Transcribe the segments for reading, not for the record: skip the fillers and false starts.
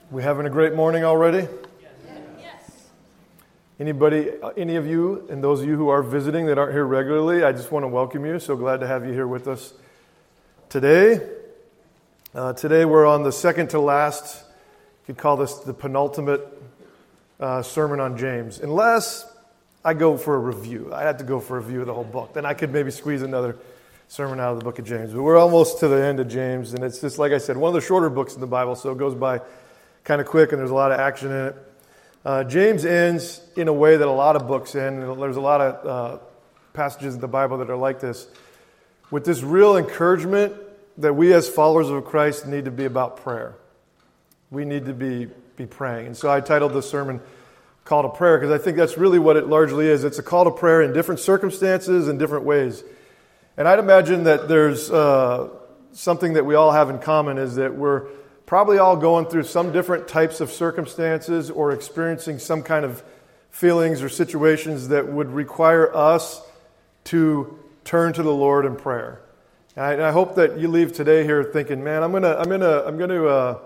We having a great morning already? Yes. Anybody, any of you, and those of you who are visiting that aren't here regularly, I just want to welcome you. So glad to have you here with us today. Today we're on the second to last, you could call this the penultimate sermon on James. Unless I go for a review. I had to go for a review of the whole book. Then I could maybe squeeze another sermon out of the book of James. But we're almost to the end of James, and it's just, like I said, one of the shorter books in the Bible, so it goes by kind of quick, and there's a lot of action in it. James ends in a way that a lot of books end, and there's a lot of passages in the Bible that are like this, with this real encouragement that we as followers of Christ need to be about prayer. We need to be praying. And so I titled the sermon Call to Prayer, because I think that's really what it largely is. It's a call to prayer in different circumstances and different ways. And I'd imagine that there's something that we all have in common, is that we're probably all going through some different types of circumstances or experiencing some kind of feelings or situations that would require us to turn to the Lord in prayer. And I hope that you leave today here thinking, man, I'm gonna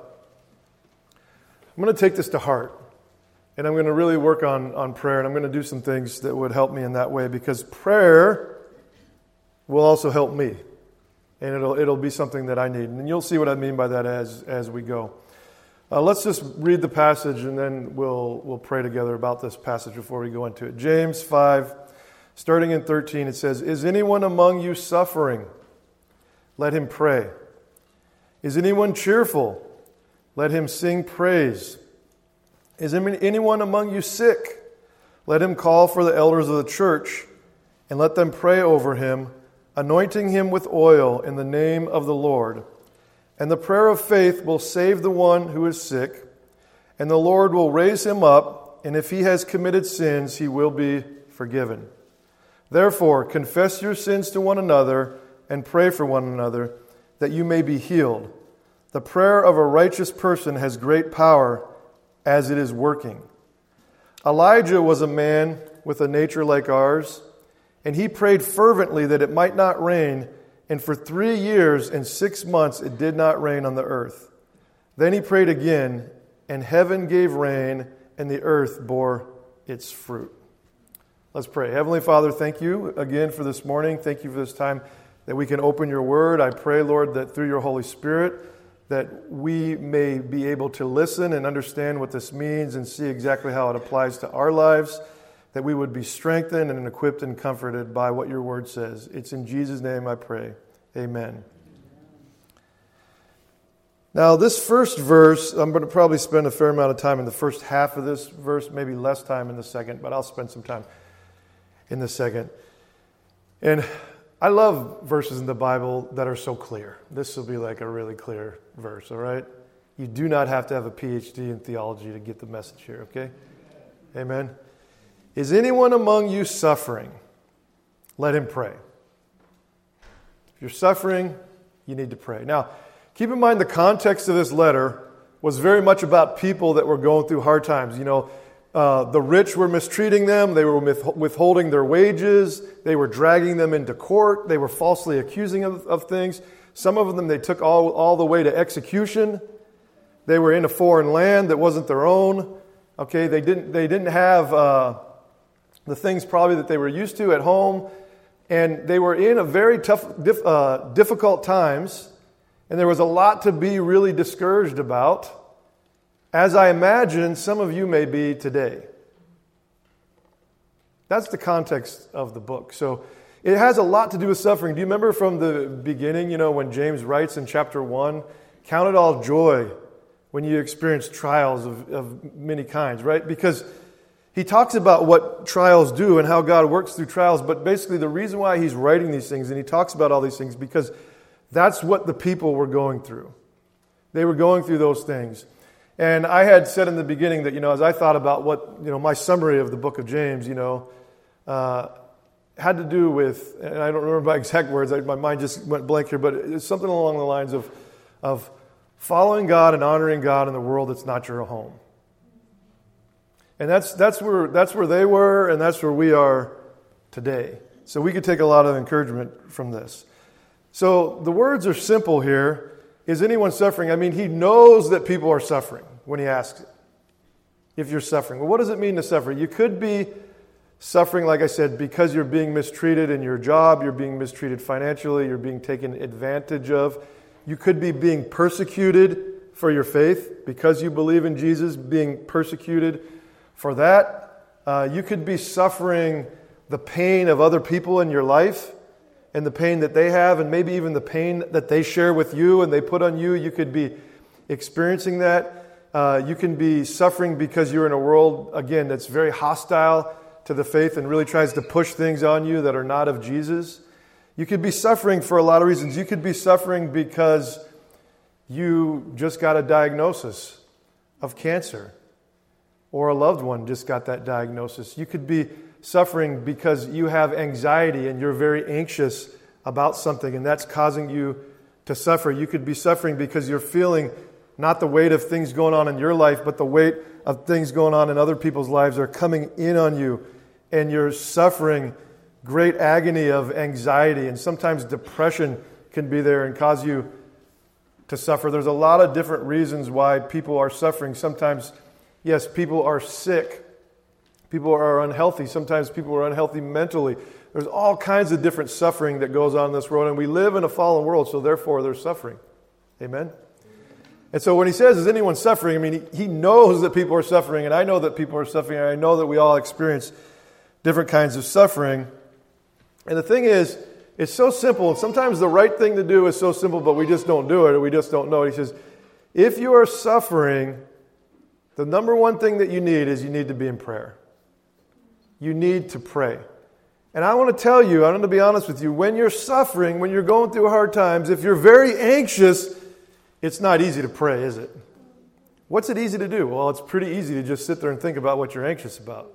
take this to heart, and I'm gonna really work on prayer, and I'm gonna do some things that would help me in that way, because prayer will also help me. And it'll be something that I need. And you'll see what I mean by that as we go. Let's just read the passage, and then we'll pray together about this passage before we go into it. James 5, starting in 13, it says, "Is anyone among you suffering? Let him pray. Is anyone cheerful? Let him sing praise. Is anyone among you sick? Let him call for the elders of the church, and let them pray over him, anointing him with oil in the name of the Lord. And the prayer of faith will save the one who is sick, and the Lord will raise him up, and if he has committed sins, he will be forgiven. Therefore, confess your sins to one another and pray for one another, that you may be healed. The prayer of a righteous person has great power as it is working. Elijah was a man with a nature like ours, and he prayed fervently that it might not rain, and for 3 years and 6 months it did not rain on the earth. Then he prayed again, and heaven gave rain, and the earth bore its fruit." Let's pray. Heavenly Father, thank you again for this morning. Thank you for this time that we can open your word. I pray, Lord, that through your Holy Spirit, that we may be able to listen and understand what this means and see exactly how it applies to our lives, that we would be strengthened and equipped and comforted by what your word says. It's in Jesus' name I pray. Amen. Now, this first verse, I'm going to probably spend a fair amount of time in the first half of this verse, maybe less time in the second, but I'll spend some time in the second. And I love verses in the Bible that are so clear. This will be like a really clear verse, all right? You do not have to have a PhD in theology to get the message here, okay? Amen. Is anyone among you suffering? Let him pray. If you're suffering, you need to pray. Now, keep in mind the context of this letter was very much about people that were going through hard times. You know, the rich were mistreating them. They were withholding their wages. They were dragging them into court. They were falsely accusing of things. Some of them they took all the way to execution. They were in a foreign land that wasn't their own. Okay, they didn't have the things probably that they were used to at home, and they were in a very tough, difficult times, and there was a lot to be really discouraged about, as I imagine some of you may be today. That's the context of the book. So it has a lot to do with suffering. Do you remember from the beginning, when James writes in chapter 1, count it all joy when you experience trials of many kinds, right? Because he talks about what trials do and how God works through trials, but basically the reason why he's writing these things, and he talks about all these things, because that's what the people were going through. They were going through those things. And I had said in the beginning that, as I thought about what, my summary of the book of James, had to do with, and I don't remember my exact words, my mind just went blank here, but it's something along the lines of following God and honoring God in the world that's not your home. And that's where they were, and that's where we are today. So we could take a lot of encouragement from this. So the words are simple here. Is anyone suffering? I mean, he knows that people are suffering. when he asks if you're suffering. Well, what does it mean to suffer? You could be suffering, like I said, because you're being mistreated in your job, you're being mistreated financially, you're being taken advantage of. You could be being persecuted for your faith because you believe in Jesus, being persecuted for that. You could be suffering the pain of other people in your life and the pain that they have, and maybe even the pain that they share with you and they put on you. You could be experiencing that. You can be suffering because you're in a world, again, that's very hostile to the faith and really tries to push things on you that are not of Jesus. You could be suffering for a lot of reasons. You could be suffering because you just got a diagnosis of cancer, or a loved one just got that diagnosis. You could be suffering because you have anxiety and you're very anxious about something, and that's causing you to suffer. You could be suffering because you're feeling not the weight of things going on in your life, but the weight of things going on in other people's lives are coming in on you, and you're suffering great agony of anxiety, and sometimes depression can be there and cause you to suffer. There's a lot of different reasons why people are suffering. Sometimes, yes, people are sick. People are unhealthy. Sometimes people are unhealthy mentally. There's all kinds of different suffering that goes on in this world, and we live in a fallen world, so therefore there's suffering. Amen? And so when he says, is anyone suffering? I mean, he knows that people are suffering, and I know that people are suffering, and I know that we all experience different kinds of suffering. And the thing is, it's so simple. Sometimes the right thing to do is so simple, but we just don't do it, or we just don't know it. He says, if you are suffering, the number one thing that you need is you need to be in prayer. You need to pray. And I want to tell you, I'm going to be honest with you, when you're suffering, when you're going through hard times, if you're very anxious, it's not easy to pray, is it? What's it easy to do? Well, it's pretty easy to just sit there and think about what you're anxious about.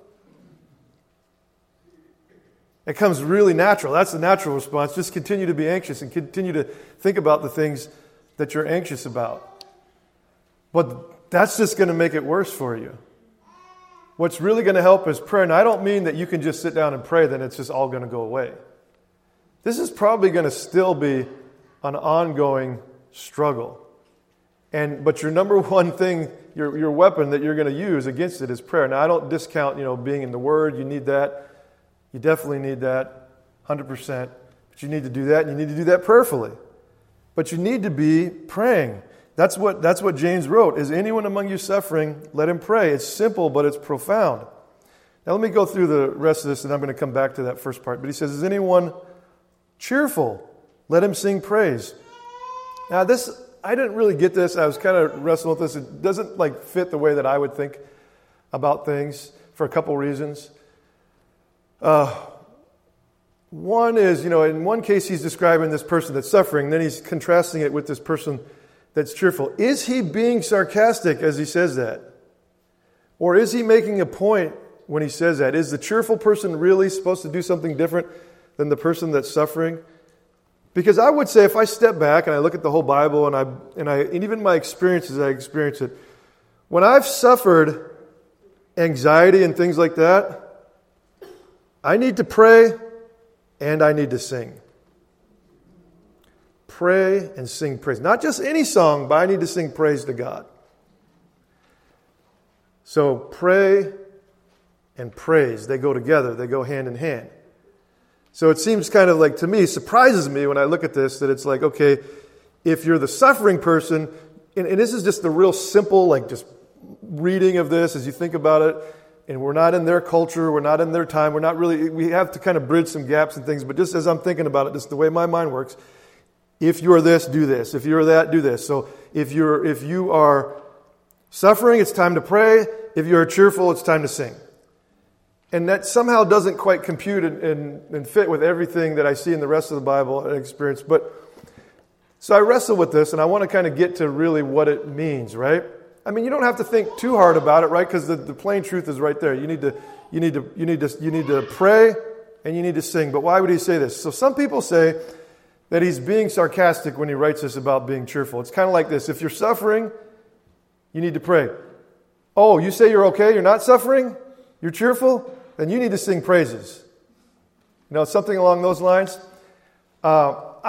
It comes really natural. That's the natural response. Just continue to be anxious and continue to think about the things that you're anxious about. But that's just going to make it worse for you. What's really going to help is prayer. And I don't mean that you can just sit down and pray, then it's just all going to go away. This is probably going to still be an ongoing struggle. But your number one thing, your weapon that you're going to use against it is prayer. Now, I don't discount, being in the Word. You need that. You definitely need that, 100%. But you need to do that, and you need to do that prayerfully. But you need to be praying. That's what James wrote. Is anyone among you suffering? Let him pray. It's simple, but it's profound. Now let me go through the rest of this, and I'm going to come back to that first part. But he says, is anyone cheerful? Let him sing praise. Now this, I didn't really get this. I was kind of wrestling with this. It doesn't fit the way that I would think about things for a couple reasons. One is, in one case he's describing this person that's suffering, then he's contrasting it with this person that's cheerful. Is he being sarcastic as he says that? Or is he making a point when he says that? Is the cheerful person really supposed to do something different than the person that's suffering? Because I would say if I step back and I look at the whole Bible and even my experiences, I experience it. When I've suffered anxiety and things like that, I need to pray and I need to sing. Pray and sing praise. Not just any song, but I need to sing praise to God. So pray and praise, they go together. They go hand in hand. So it seems kind of to me, surprises me when I look at this, that it's okay, if you're the suffering person, and this is just the real simple, just reading of this as you think about it, and we're not in their culture, we're not in their time, we have to kind of bridge some gaps and things, but just as I'm thinking about it, just the way my mind works, if you're this, do this. If you're that, do this. So if you are suffering, it's time to pray. If you're cheerful, it's time to sing. And that somehow doesn't quite compute and fit with everything that I see in the rest of the Bible and experience. So I wrestle with this, and I want to kind of get to really what it means, right? I mean, you don't have to think too hard about it, right? Because the plain truth is right there. You need to pray and you need to sing. But why would he say this? So some people say that he's being sarcastic when he writes this about being cheerful. It's kind of like this. If you're suffering, you need to pray. Oh, you say you're okay? You're not suffering? You're cheerful? Then you need to sing praises. Something along those lines.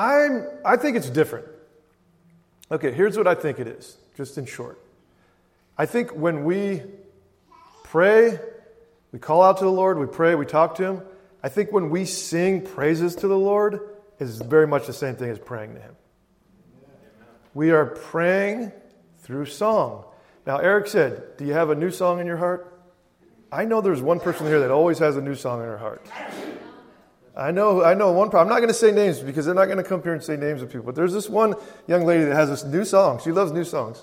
I think it's different. Okay, here's what I think it is, just in short. I think when we pray, we call out to the Lord, we pray, we talk to Him. I think when we sing praises to the Lord, is very much the same thing as praying to Him. We are praying through song. Now, Eric said, do you have a new song in your heart? I know there's one person here that always has a new song in her heart. I know one person. I'm not going to say names because they're not going to come here and say names of people. But there's this one young lady that has this new song. She loves new songs.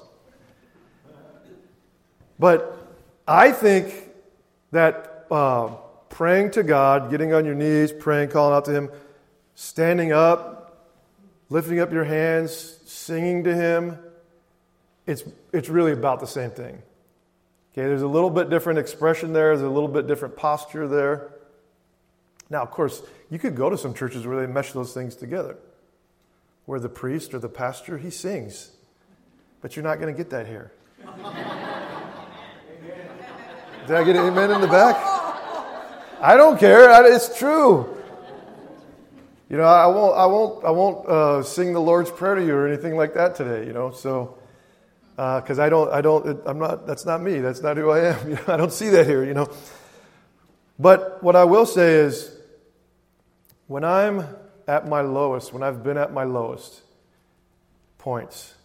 But I think that praying to God, getting on your knees, praying, calling out to Him, standing up, lifting up your hands, singing to Him, it's really about the same thing. Okay, there's a little bit different expression there. There's a little bit different posture there. Now, of course, you could go to some churches where they mesh those things together, where the priest or the pastor, he sings. But you're not going to get that here. Did I get an amen in the back? I don't care. It's true. You know, I won't sing the Lord's Prayer to you or anything like that today. You know, so because I'm not. That's not me. That's not who I am. You know, I don't see that here. You know, but what I will say is, when I'm at my lowest, when I've been at my lowest points,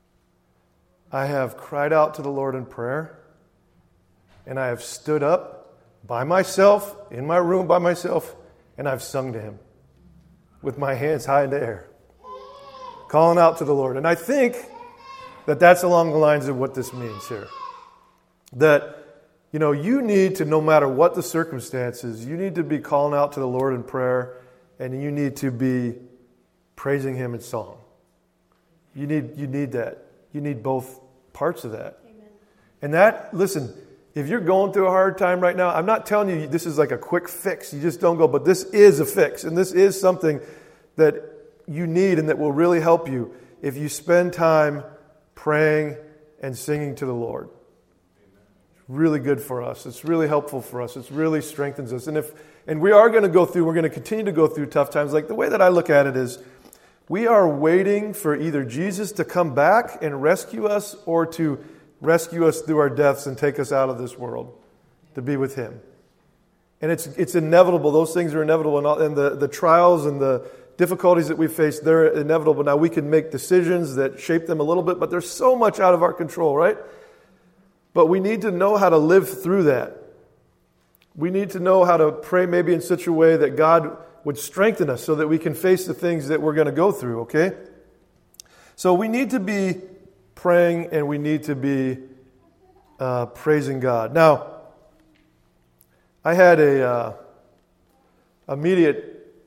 I have cried out to the Lord in prayer. And I have stood up by myself, in my room by myself, and I've sung to Him with my hands high in the air, calling out to the Lord. And I think that that's along the lines of what this means here. That, you know, you need to, no matter what the circumstances, you need to be calling out to the Lord in prayer, and you need to be praising Him in song. You need that. You need both parts of that. Amen. And that, listen, if you're going through a hard time right now, I'm not telling you this is like a quick fix. You just don't go, but this is a fix. And this is something that you need and that will really help you if you spend time praying and singing to the Lord. It's really good for us. It's really helpful for us. It really strengthens us. And we are going to go through, we're going to continue to go through tough times. Like the way that I look at it is, we are waiting for either Jesus to come back and rescue us or to rescue us through our deaths and take us out of this world to be with Him. And it's inevitable. Those things are inevitable. And the trials and the difficulties that we face, they're inevitable. Now, we can make decisions that shape them a little bit, but there's so much out of our control, right? But we need to know how to live through that. We need to know how to pray maybe in such a way that God would strengthen us so that we can face the things that we're going to go through, okay? So we need to be praying and we need to be praising God. Now, I had a immediate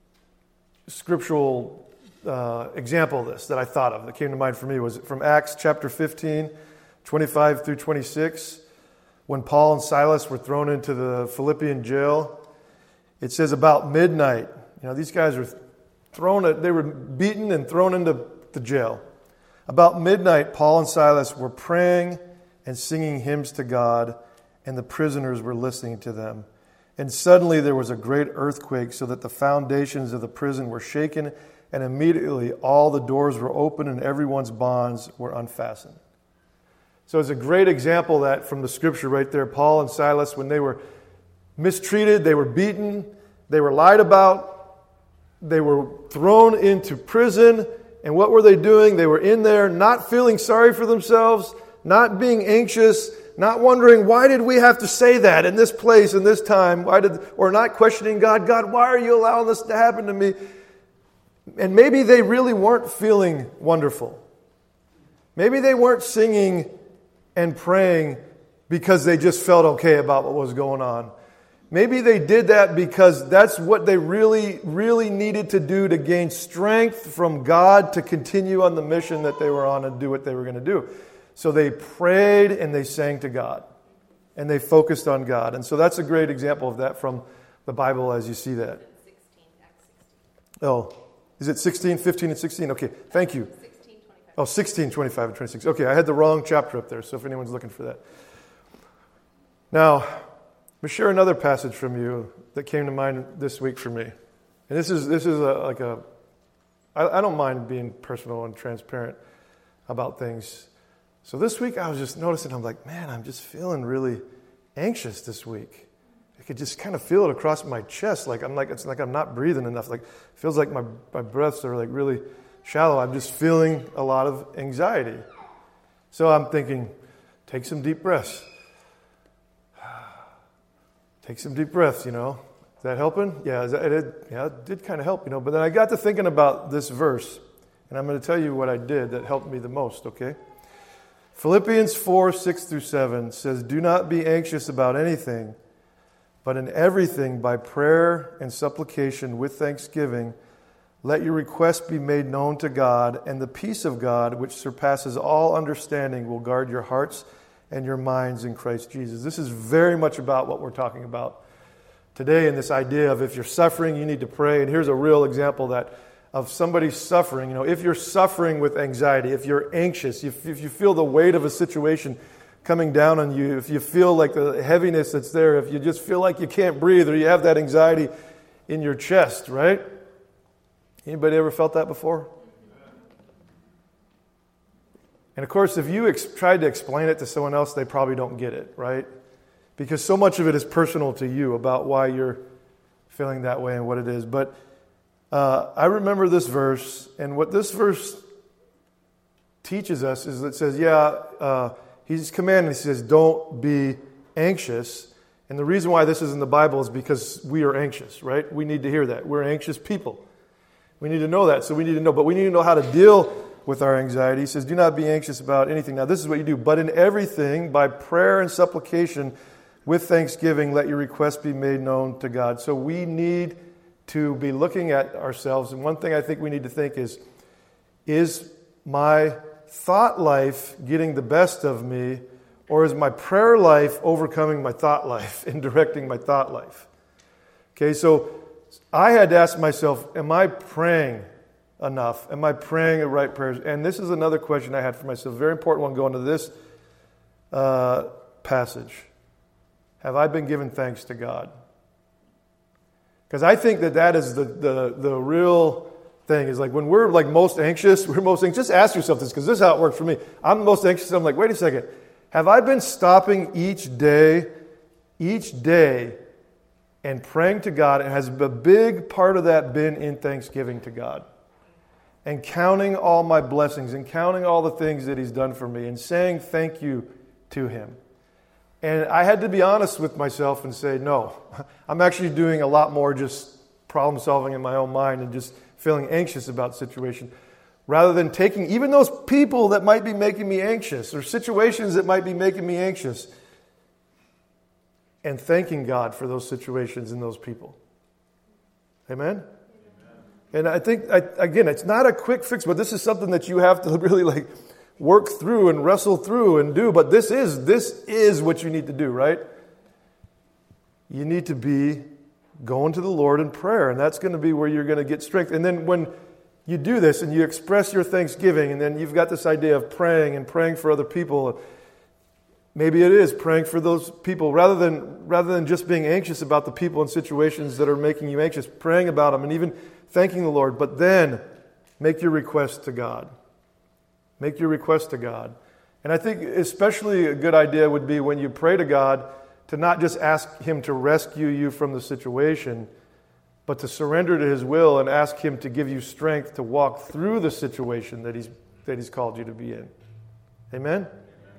scriptural example of this that I thought of that came to mind for me was from Acts chapter 15, 25 through 26, when Paul and Silas were thrown into the Philippian jail. It says about midnight, you know, these guys were they were beaten and thrown into the jail. About midnight, Paul and Silas were praying and singing hymns to God, and the prisoners were listening to them. And suddenly there was a great earthquake, so that the foundations of the prison were shaken, and immediately all the doors were open and everyone's bonds were unfastened. So it's a great example of that from the scripture right there. Paul and Silas, when they were mistreated, they were beaten, they were lied about, they were thrown into prison. And what were they doing? They were in there not feeling sorry for themselves, not being anxious, not wondering, why did we have to say that in this place, in this time? Or not questioning God, why are you allowing this to happen to me? And maybe they really weren't feeling wonderful. Maybe they weren't singing and praying because they just felt okay about what was going on. Maybe they did that because that's what they really, really needed to do to gain strength from God to continue on the mission that they were on and do what they were going to do. So they prayed and they sang to God. And they focused on God. And so that's a great example of that from the Bible as you see that. 16, Acts 16. Oh, is it 16, 15, and 16? Okay, thank you. 16, 25. Oh, 16, 25, and 26. Okay, I had the wrong chapter up there, so if anyone's looking for that. Now, let me share another passage from you that came to mind this week for me. And this is I don't mind being personal and transparent about things. So this week I was just noticing, I'm like, man, I'm just feeling really anxious this week. I could just kind of feel it across my chest. It's like I'm not breathing enough. Like, it feels like my breaths are like really shallow. I'm just feeling a lot of anxiety. So I'm thinking, take some deep breaths. Take some deep breaths, Is that helping? Yeah, it did kind of help, But then I got to thinking about this verse, and I'm going to tell you what I did that helped me the most, okay? Philippians 4:6-7 says, "Do not be anxious about anything, but in everything by prayer and supplication with thanksgiving, let your requests be made known to God, and the peace of God, which surpasses all understanding, will guard your hearts and your minds in Christ Jesus." This is very much about what we're talking about today, and this idea of if you're suffering, you need to pray. And here's a real example of somebody suffering. If you're suffering with anxiety, if you're anxious, if you feel the weight of a situation coming down on you, if you feel like the heaviness that's there, if you just feel like you can't breathe, or you have that anxiety in your chest, right? Anybody ever felt that before? And of course, if you tried to explain it to someone else, they probably don't get it, right? Because so much of it is personal to you about why you're feeling that way and what it is. But I remember this verse, and what this verse teaches us is it says, he's commanding, he says, don't be anxious. And the reason why this is in the Bible is because we are anxious, right? We need to hear that. We're anxious people. We need to know that. So we need to know, but we need to know how to deal with our anxiety. He says, do not be anxious about anything. Now, this is what you do. But in everything, by prayer and supplication, with thanksgiving, let your requests be made known to God. So we need to be looking at ourselves. And one thing I think we need to think is my thought life getting the best of me, or is my prayer life overcoming my thought life and directing my thought life? Okay, so I had to ask myself, am I praying enough? Am I praying the right prayers? And this is another question I had for myself, very important one going to this passage. Have I been giving thanks to God? Because I think that is the real thing, is like when we're like most anxious. Just ask yourself this, because this is how it works for me. I'm most anxious. I'm like, wait a second. Have I been stopping each day, and praying to God? And has a big part of that been in thanksgiving to God? And counting all my blessings, and counting all the things that He's done for me, and saying thank you to Him. And I had to be honest with myself and say, no, I'm actually doing a lot more just problem solving in my own mind and just feeling anxious about situation, rather than taking even those people that might be making me anxious, or situations that might be making me anxious, and thanking God for those situations and those people. Amen? And I think, again, it's not a quick fix, but this is something that you have to really work through and wrestle through and do. But this is what you need to do, right? You need to be going to the Lord in prayer, and that's going to be where you're going to get strength. And then when you do this and you express your thanksgiving, and then you've got this idea of praying for other people. Maybe it is praying for those people rather than just being anxious about the people and situations that are making you anxious, praying about them and even thanking the Lord. But then make your request to God. Make your request to God. And I think especially a good idea would be when you pray to God to not just ask Him to rescue you from the situation, but to surrender to His will and ask Him to give you strength to walk through the situation that He's called you to be in. Amen?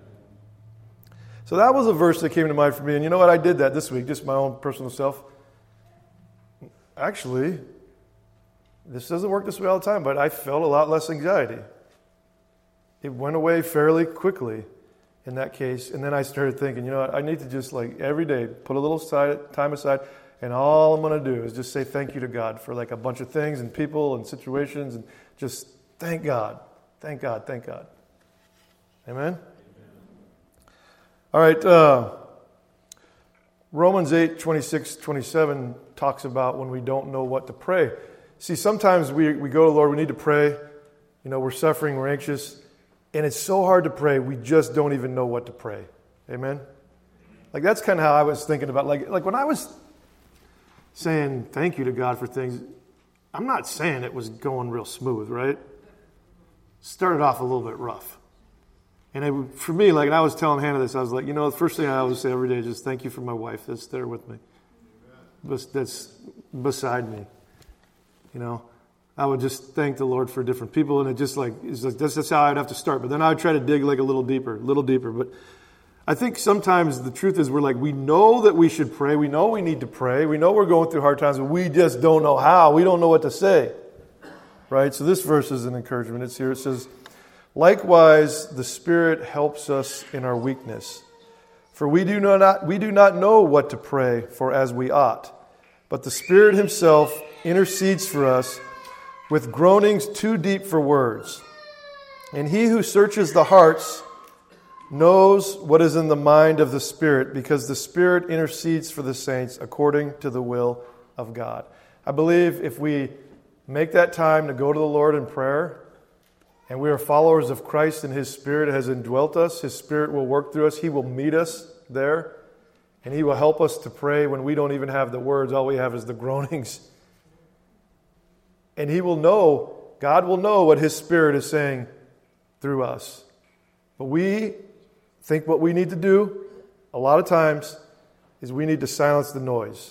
So that was a verse that came to mind for me. And you know what? I did that this week, just my own personal self. Actually, this doesn't work this way all the time, but I felt a lot less anxiety. It went away fairly quickly in that case. And then I started thinking, you know what? I need to just every day put a little time aside, and all I'm going to do is just say thank you to God for a bunch of things and people and situations, and just thank God. Thank God. Thank God. Amen? All right. Romans 8:26-27 talks about when we don't know what to pray. See, sometimes we go to the Lord, we need to pray. We're suffering, we're anxious. And it's so hard to pray, we just don't even know what to pray. Amen? That's kind of how I was thinking about, when I was saying thank you to God for things, I'm not saying it was going real smooth, right? Started off a little bit rough. And for me, like, and I was telling Hannah this, I was like, the first thing I always say every day is just thank you for my wife that's there with me. That's beside me. I would just thank the Lord for different people, and it's like that's how I'd have to start. But then I would try to dig like a little deeper. But I think sometimes the truth is we know that we should pray. We know we need to pray. We know we're going through hard times, but we just don't know how. We don't know what to say. Right? So this verse is an encouragement. It's here. It says, likewise, the Spirit helps us in our weakness. For we do not know what to pray for as we ought. But the Spirit Himself intercedes for us with groanings too deep for words. And He who searches the hearts knows what is in the mind of the Spirit, because the Spirit intercedes for the saints according to the will of God. I believe if we make that time to go to the Lord in prayer, and we are followers of Christ and His Spirit has indwelt us, His Spirit will work through us, He will meet us there, and He will help us to pray when we don't even have the words. All we have is the groanings. And God will know what His Spirit is saying through us. But we think what we need to do, a lot of times, is we need to silence the noise.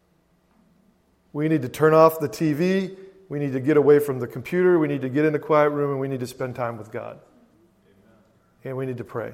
We need to turn off the TV. We need to get away from the computer. We need to get in a quiet room, and we need to spend time with God. Amen. And we need to pray.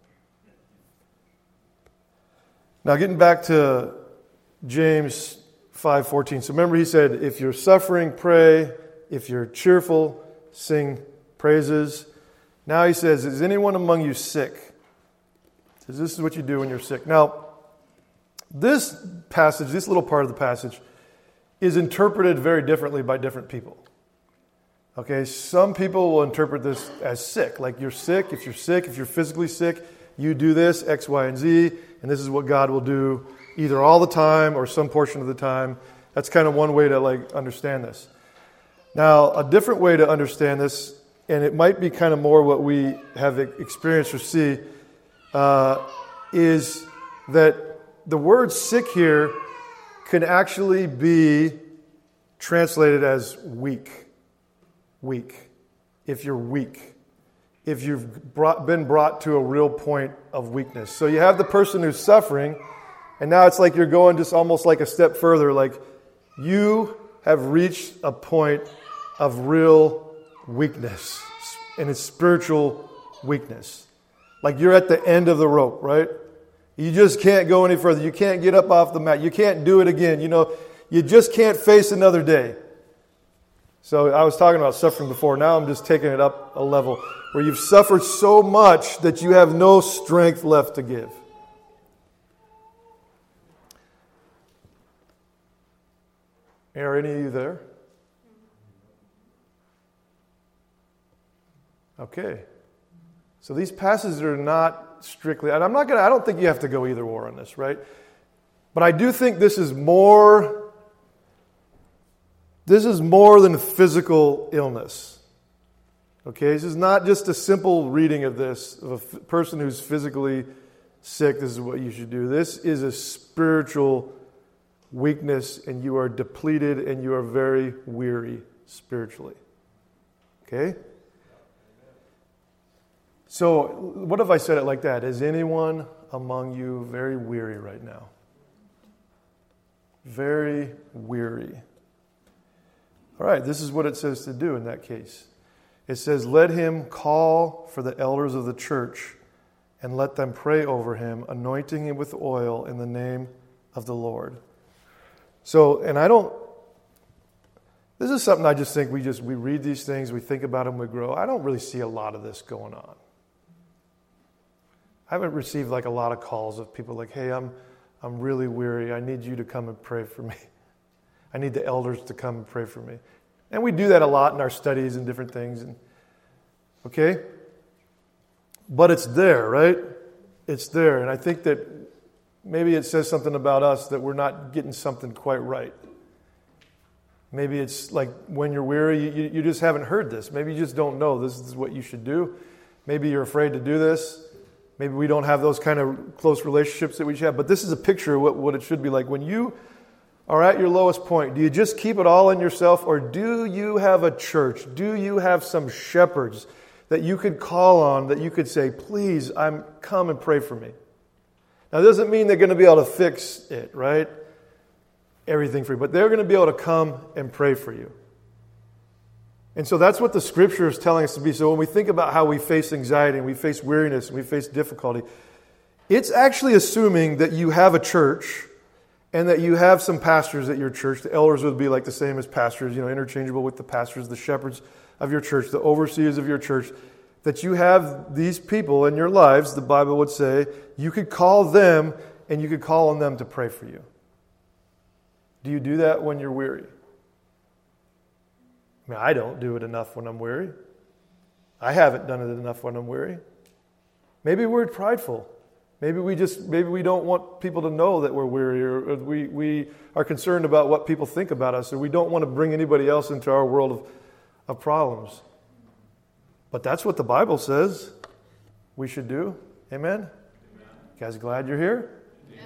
Now, getting back to James 5:14. So remember, he said, if you're suffering, pray. If you're cheerful, sing praises. Now he says, is anyone among you sick? He says, this is what you do when you're sick. Now, this passage, this little part of the passage, is interpreted very differently by different people. Okay, some people will interpret this as sick. Like you're sick. If you're physically sick, you do this, X, Y, and Z, and this is what God will do either all the time or some portion of the time. That's kind of one way to understand this. Now, a different way to understand this, and it might be kind of more what we have experienced or see, is that the word sick here can actually be translated as weak. Weak. If you're weak. If you've been brought to a real point of weakness. So you have the person who's suffering, and now it's like you're going just almost like a step further, like you have reached a point of real weakness, and it's spiritual weakness. Like you're at the end of the rope, right? You just can't go any further. You can't get up off the mat. You can't do it again. You just can't face another day. So I was talking about suffering before. Now I'm just taking it up a level where you've suffered so much that you have no strength left to give. Are any of you there? Okay. So these passages are not strictly, and I don't think you have to go either or on this, right? But I do think this is more than physical illness. Okay, this is not just a simple reading of this, of a person who's physically sick, this is what you should do. This is a spiritual weakness, and you are depleted, and you are very weary spiritually. Okay? So, what if I said it like that? Is anyone among you very weary right now? Very weary. All right, this is what it says to do in that case. It says, let him call for the elders of the church and let them pray over him, anointing him with oil in the name of the Lord. So, this is something I just think we read these things, we think about them, we grow. I don't really see a lot of this going on. I haven't received a lot of calls of people like, hey, I'm really weary. I need you to come and pray for me. I need the elders to come and pray for me. And we do that a lot in our studies and different things. Okay? But it's there, right? It's there. And I think that maybe it says something about us that we're not getting something quite right. Maybe it's like when you're weary, you just haven't heard this. Maybe you just don't know this is what you should do. Maybe you're afraid to do this. Maybe we don't have those kind of close relationships that we should have. But this is a picture of what it should be like. When you are at your lowest point, do you just keep it all in yourself, or do you have a church? Do you have some shepherds that you could call on, that you could say, please, come and pray for me. Now, it doesn't mean they're going to be able to fix it, right? Everything for you. But they're going to be able to come and pray for you. And so that's what the Scripture is telling us to be. So when we think about how we face anxiety and we face weariness and we face difficulty, it's actually assuming that you have a church and that you have some pastors at your church. The elders would be like the same as pastors, interchangeable with the pastors, the shepherds of your church, the overseers of your church, that you have these people in your lives, the Bible would say, you could call them and you could call on them to pray for you. Do you do that when you're weary? I mean, I don't do it enough when I'm weary. I haven't done it enough when I'm weary. Maybe we're prideful. Maybe we don't want people to know that we're weary, or we are concerned about what people think about us, or we don't want to bring anybody else into our world of problems. But that's what the Bible says we should do. Amen? You guys glad you're here? Yeah.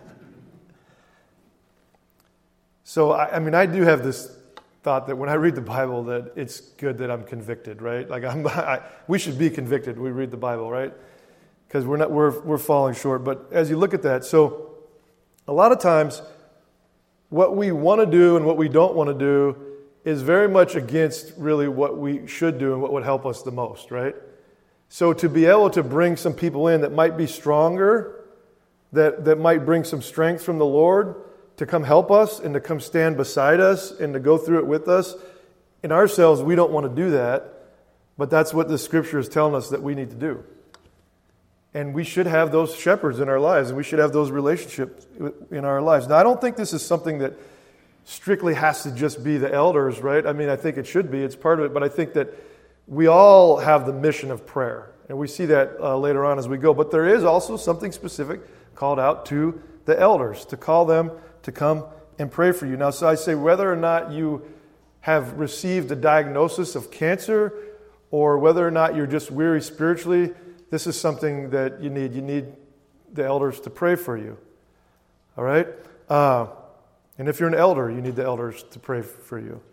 So, I do have this thought that when I read the Bible that it's good that I'm convicted, right? Like we should be convicted when we read the Bible, right? Because we're falling short. But as you look at that, so a lot of times what we want to do and what we don't want to do is very much against really what we should do and what would help us the most, right? So to be able to bring some people in that might be stronger, that might bring some strength from the Lord to come help us and to come stand beside us and to go through it with us, in ourselves we don't want to do that, but that's what the Scripture is telling us that we need to do. And we should have those shepherds in our lives, and we should have those relationships in our lives. Now, I don't think this is something that strictly has to just be the elders, right? I mean, I think it should be. It's part of it. But I think that we all have the mission of prayer. And we see that later on as we go. But there is also something specific called out to the elders, to call them to come and pray for you. Now, so I say whether or not you have received a diagnosis of cancer or whether or not you're just weary spiritually, this is something that you need. You need the elders to pray for you. All right? And if you're an elder, you need the elders to pray for you.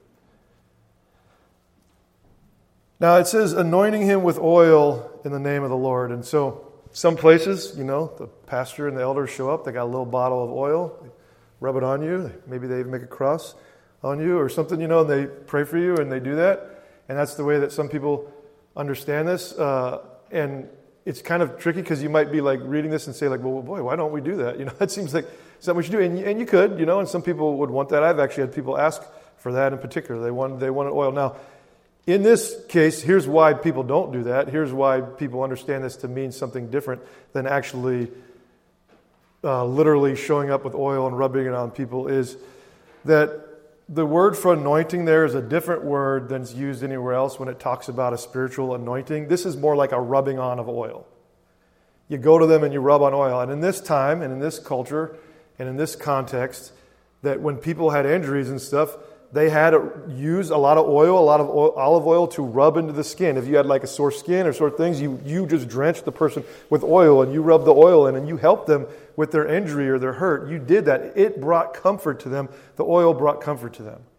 Now it says, anointing him with oil in the name of the Lord. And so some places, the pastor and the elders show up. They got a little bottle of oil. They rub it on you. Maybe they even make a cross on you or something, and they pray for you and they do that. And that's the way that some people understand this. And it's kind of tricky because you might be like reading this and say like, well, boy, why don't we do that? That seems like something we should do. And you could, and some people would want that. I've actually had people ask for that in particular. They wanted oil. Now, in this case, here's why people don't do that. Here's why people understand this to mean something different than actually literally showing up with oil and rubbing it on people, is that the word for anointing there is a different word than is used anywhere else when it talks about a spiritual anointing. This is more like a rubbing on of oil. You go to them and you rub on oil. And in this time and in this culture and in this context, that when people had injuries and stuff, they had to use a lot of oil, olive oil to rub into the skin. If you had like a sore skin or sore things, you just drenched the person with oil and you rubbed the oil in and you helped them with their injury or their hurt. You did that. It brought comfort to them. The oil brought comfort to them.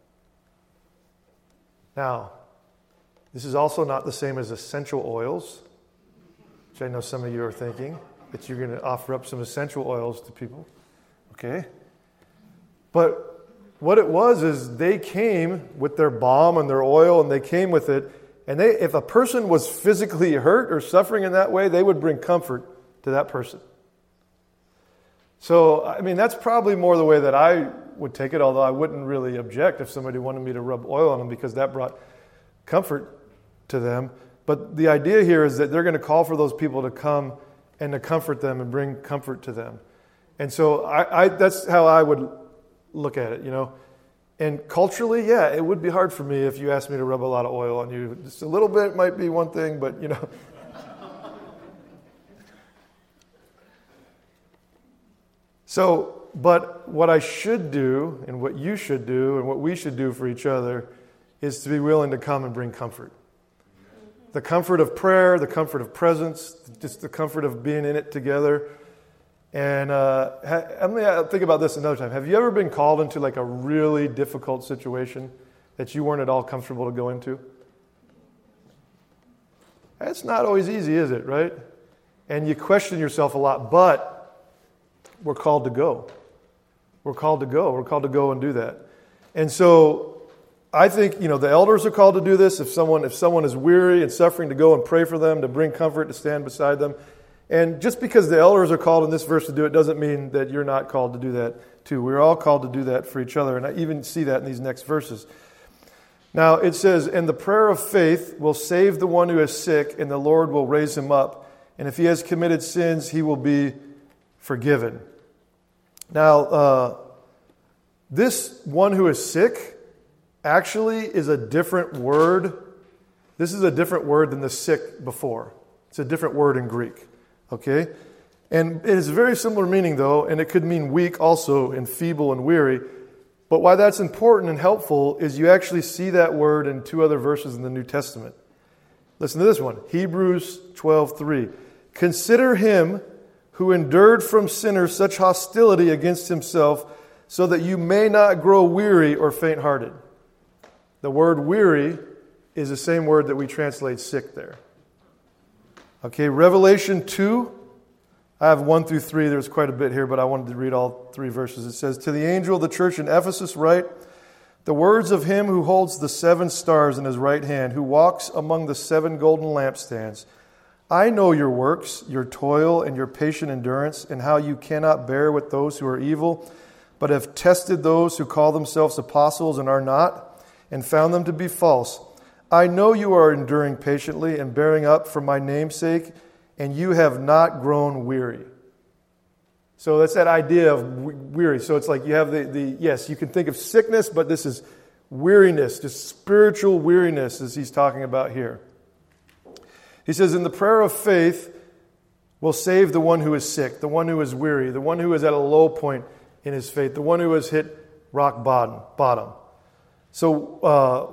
Now, this is also not the same as essential oils, which I know some of you are thinking, that you're going to offer up some essential oils to people. Okay? But what it was is they came with their balm and their oil, and they came with it. And if a person was physically hurt or suffering in that way, they would bring comfort to that person. So, that's probably more the way that I would take it, although I wouldn't really object if somebody wanted me to rub oil on them because that brought comfort to them. But the idea here is that they're going to call for those people to come and to comfort them and bring comfort to them. And so that's how I would look at it, And culturally, yeah, it would be hard for me if you asked me to rub a lot of oil on you. Just a little bit might be one thing, but, So, but what I should do and what you should do and what we should do for each other is to be willing to come and bring comfort. The comfort of prayer, the comfort of presence, just the comfort of being in it together. And think about this another time. Have you ever been called into like a really difficult situation that you weren't at all comfortable to go into? That's not always easy, is it, right? And you question yourself a lot, but we're called to go. We're called to go. We're called to go and do that. And so I think, the elders are called to do this. If someone is weary and suffering, to go and pray for them, to bring comfort, to stand beside them. And just because the elders are called in this verse to do it doesn't mean that you're not called to do that too. We're all called to do that for each other. And I even see that in these next verses. Now it says, and the prayer of faith will save the one who is sick, and the Lord will raise him up. And if he has committed sins, he will be forgiven. Now, this one who is sick actually is a different word. This is a different word than the sick before. It's a different word in Greek. Okay? And it is a very similar meaning, though, and it could mean weak also, and feeble and weary. But why that's important and helpful is you actually see that word in two other verses in the New Testament. Listen to this one. Hebrews 12:3. Consider him who endured from sinners such hostility against himself, so that you may not grow weary or faint-hearted. The word weary is the same word that we translate sick there. Okay, Revelation 2. I have 1 through 3. There's quite a bit here, but I wanted to read all 3 verses. It says, to the angel of the church in Ephesus write, the words of him who holds the 7 stars in his right hand, who walks among the 7 golden lampstands. I know your works, your toil, and your patient endurance, and how you cannot bear with those who are evil, but have tested those who call themselves apostles and are not, and found them to be false. I know you are enduring patiently and bearing up for my name's sake, and you have not grown weary. So that's that idea of weary. So it's like you have yes, you can think of sickness, but this is weariness, just spiritual weariness as he's talking about here. He says, in the prayer of faith will save the one who is sick, the one who is weary, the one who is at a low point in his faith, the one who has hit rock bottom. So,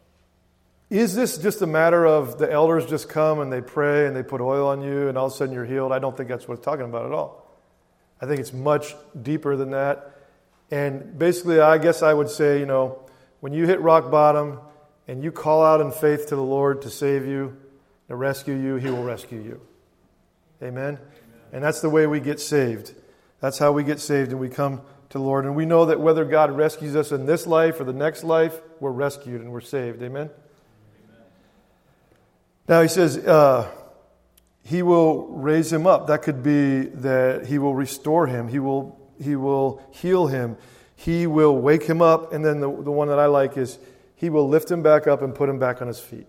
is this just a matter of the elders just come and they pray and they put oil on you and all of a sudden you're healed? I don't think that's what it's talking about at all. I think it's much deeper than that. And basically, I guess I would say, when you hit rock bottom and you call out in faith to the Lord to save you, to rescue you, He will rescue you. Amen? And that's the way we get saved. That's how we get saved and we come to the Lord. And we know that whether God rescues us in this life or the next life, we're rescued and we're saved. Amen? Now he says, he will raise him up. That could be that he will restore him. He will heal him. He will wake him up. And then the one that I like is he will lift him back up and put him back on his feet.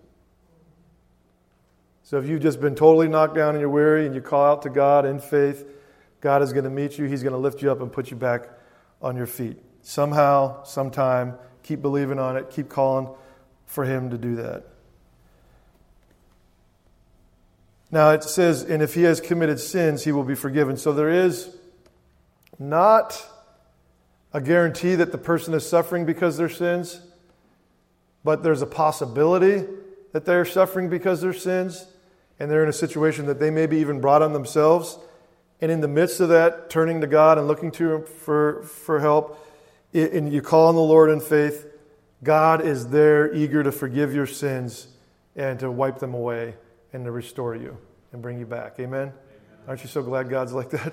So if you've just been totally knocked down and you're weary and you call out to God in faith, God is going to meet you. He's going to lift you up and put you back on your feet. Somehow, sometime, keep believing on it. Keep calling for him to do that. Now it says, and if he has committed sins, he will be forgiven. So there is not a guarantee that the person is suffering because of their sins, but there's a possibility that they're suffering because of their sins, and they're in a situation that they maybe even brought on themselves. And in the midst of that, turning to God and looking to Him for help, and you call on the Lord in faith, God is there eager to forgive your sins and to wipe them away and to restore you and bring you back. Amen? Amen. Aren't you so glad God's like that? Amen.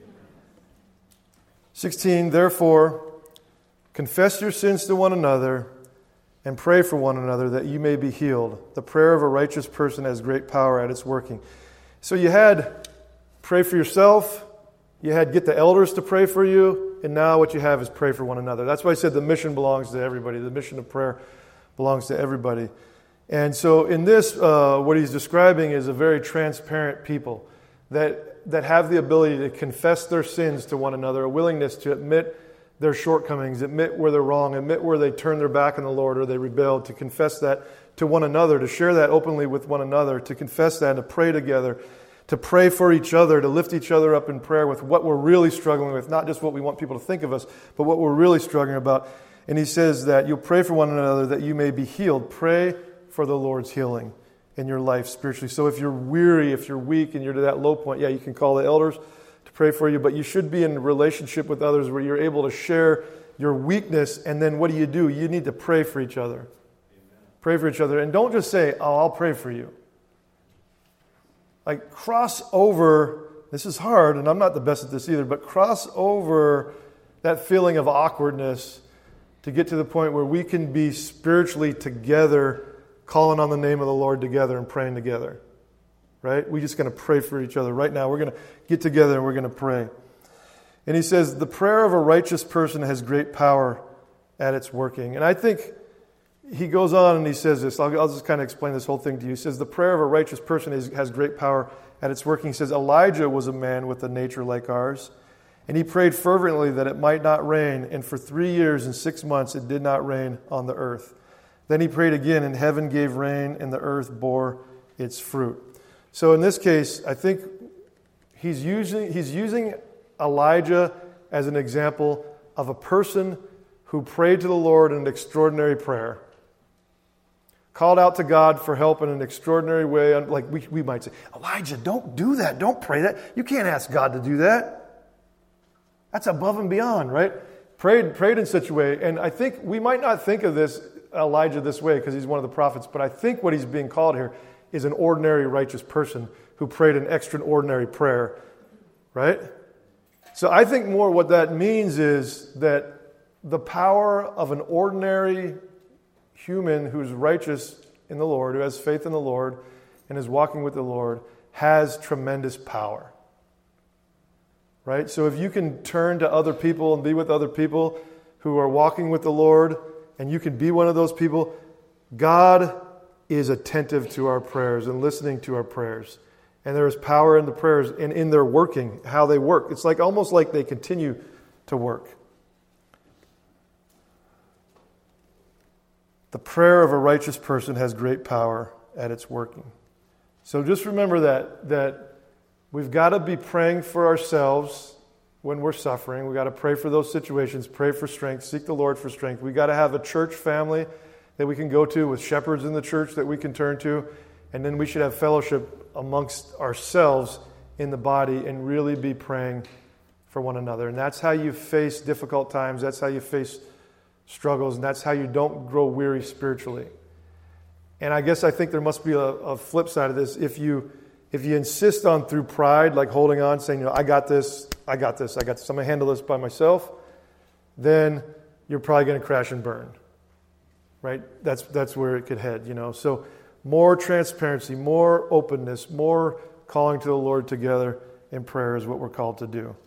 16, therefore, confess your sins to one another and pray for one another that you may be healed. The prayer of a righteous person has great power at its working. So you had pray for yourself, you had get the elders to pray for you, and now what you have is pray for one another. That's why I said the mission belongs to everybody. The mission of prayer belongs to everybody. And so in this, what he's describing is a very transparent people that have the ability to confess their sins to one another, a willingness to admit their shortcomings, admit where they're wrong, admit where they turned their back on the Lord or they rebelled, to confess that to one another, to share that openly with one another, to confess that and to pray together, to pray for each other, to lift each other up in prayer with what we're really struggling with, not just what we want people to think of us, but what we're really struggling about. And he says that you'll pray for one another that you may be healed. Pray for the Lord's healing in your life spiritually. So if you're weary, if you're weak, and you're to that low point, you can call the elders to pray for you, but you should be in a relationship with others where you're able to share your weakness, and then what do? You need to pray for each other. Amen. Pray for each other. And don't just say, I'll pray for you. Like cross over, this is hard, and I'm not the best at this either, but cross over that feeling of awkwardness to get to the point where we can be spiritually together, calling on the name of the Lord together and praying together. Right? We're just going to pray for each other. Right now, we're going to get together and we're going to pray. And he says, the prayer of a righteous person has great power at its working. And I think he goes on and he says this. I'll just kind of explain this whole thing to you. He says, the prayer of a righteous person has great power at its working. He says, Elijah was a man with a nature like ours. And he prayed fervently that it might not rain. And for 3 years and 6 months it did not rain on the earth. Then he prayed again, and heaven gave rain, and the earth bore its fruit. So in this case, I think he's using Elijah as an example of a person who prayed to the Lord in an extraordinary prayer. Called out to God for help in an extraordinary way. Like we might say, Elijah, don't do that. Don't pray that. You can't ask God to do that. That's above and beyond, right? Prayed in such a way. And I think we might not think of this Elijah this way because he's one of the prophets, but I think what he's being called here is an ordinary righteous person who prayed an extraordinary prayer, right? So I think more what that means is that the power of an ordinary human who's righteous in the Lord, who has faith in the Lord and is walking with the Lord, has tremendous power, right? So if you can turn to other people and be with other people who are walking with the Lord, and you can be one of those people, God is attentive to our prayers and listening to our prayers. And there is power in the prayers and in their working, how they work. It's like almost like they continue to work. The prayer of a righteous person has great power at its working. So just remember that we've got to be praying for ourselves when we're suffering. We've got to pray for those situations, pray for strength, seek the Lord for strength. We've got to have a church family that we can go to with shepherds in the church that we can turn to. And then we should have fellowship amongst ourselves in the body and really be praying for one another. And that's how you face difficult times. That's how you face struggles. And that's how you don't grow weary spiritually. And I think there must be a flip side of this. If you insist on through pride, like holding on, saying, I got this, I'm going to handle this by myself, then you're probably going to crash and burn. Right? That's where it could head, So more transparency, more openness, more calling to the Lord together in prayer is what we're called to do. Amen.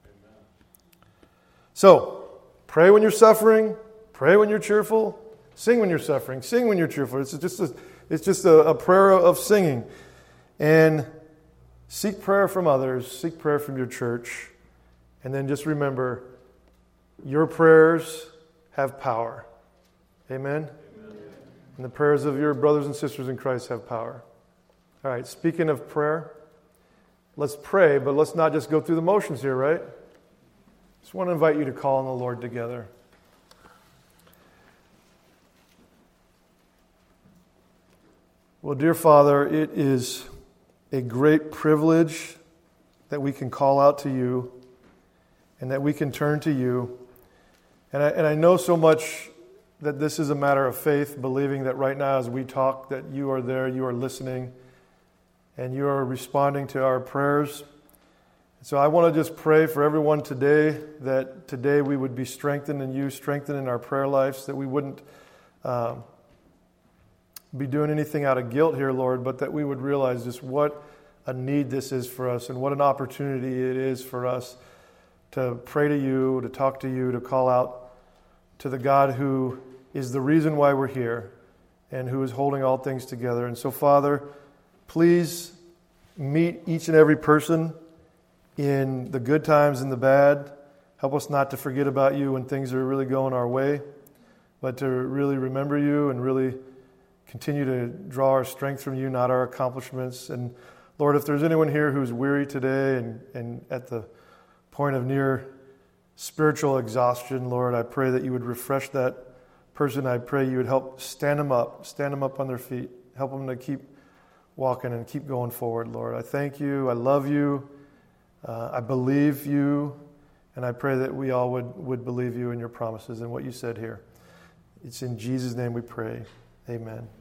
So, pray when you're suffering, pray when you're cheerful, sing when you're suffering, sing when you're cheerful. It's just a prayer of singing. And seek prayer from others, seek prayer from your church, and then just remember, your prayers have power. Amen? Amen? And the prayers of your brothers and sisters in Christ have power. All right, speaking of prayer, let's pray, but let's not just go through the motions here, right? Just want to invite you to call on the Lord together. Well, dear Father, it is a great privilege that we can call out to you and that we can turn to you. And I know so much that this is a matter of faith, believing that right now as we talk, that you are there, you are listening, and you are responding to our prayers. So I want to just pray for everyone today, that today we would be strengthened in you, strengthened in our prayer lives, that we wouldn't be doing anything out of guilt here, Lord, but that we would realize just what a need this is for us and what an opportunity it is for us to pray to you, to talk to you, to call out to the God who is the reason why we're here and who is holding all things together. And so, Father, please meet each and every person in the good times and the bad. Help us not to forget about you when things are really going our way, but to really remember you and really continue to draw our strength from you, not our accomplishments. And Lord, if there's anyone here who's weary today and at the point of near spiritual exhaustion, Lord, I pray that you would refresh that person. I pray you would help stand them up on their feet, help them to keep walking and keep going forward, Lord. I thank you. I love you. I believe you. And I pray that we all would believe you and your promises and what you said here. It's in Jesus' name we pray. Amen.